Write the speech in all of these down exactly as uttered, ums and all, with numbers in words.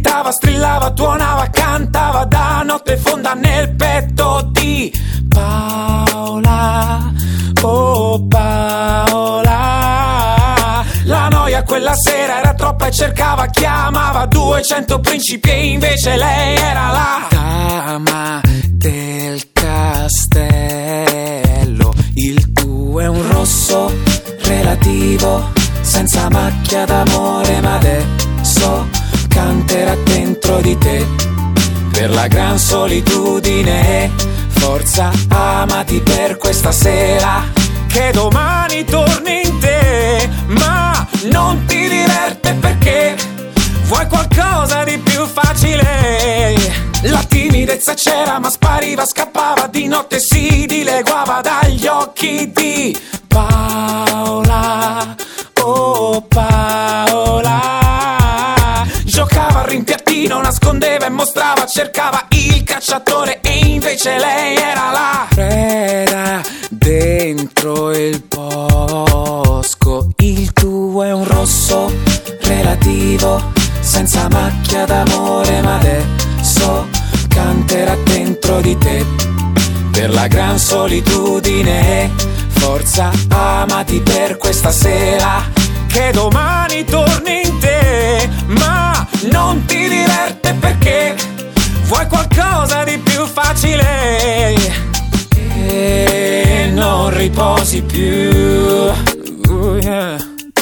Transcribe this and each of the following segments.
scalpitava, strillava, tuonava, cantava da notte fonda nel petto di Paola, oh Paola. La noia quella sera era troppa e cercava, chiamava duecento principi e invece lei era la dama del castello. Il tuo è un rosso relativo, senza macchia d'amore, ma adesso canterà dentro di te per la gran solitudine. Forza, amati per questa sera, che domani torni in te, ma non ti diverte perché vuoi qualcosa di più facile. La timidezza c'era ma spariva, scappava, di notte si dileguava dagli occhi di Paola, oh Paola. Giocava al rimpiattino, nascondeva e mostrava, cercava il cacciatore e invece lei era la preda dentro il bosco. Il tuo è un rosso relativo, senza macchia d'amore, ma adesso canterà dentro di te per la gran solitudine. Forza, amati per questa sera, che domani torni in te, ma non ti diverte perché vuoi qualcosa di più facile e non riposi più. Uh, yeah.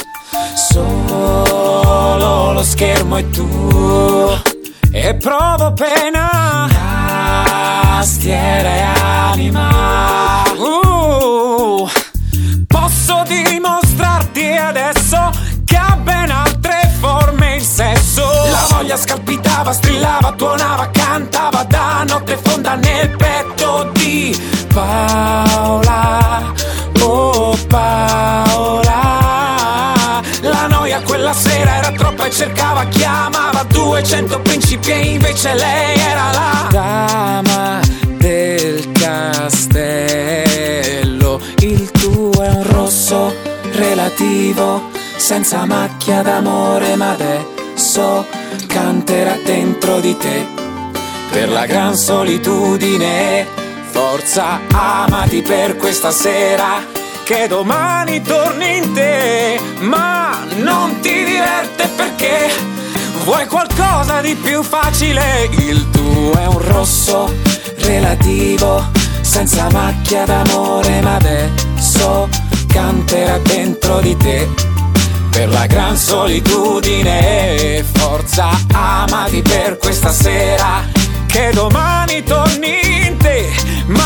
Solo lo schermo e tu, e provo pena, tastiera e anima. Uh, posso dimostrarti adesso che ha ben altre forme il sesso. La voglia scalpitava, strillava, tuonava, cantava da notte fonda nel petto di Paola, oh Paola. La noia quella sera era troppa e cercava, chiamava duecento principi e invece lei era la dama del castello. Il tuo è un rosso relativo, senza macchia d'amore, ma adesso canterà dentro di te per la gran solitudine. Forza, amati per questa sera, che domani torni in te, ma non ti diverte perché vuoi qualcosa di più facile. Il tuo è un rosso relativo, senza macchia d'amore, ma adesso canterà dentro di te per la gran solitudine. Forza, amati per questa sera, che domani torni in te, ma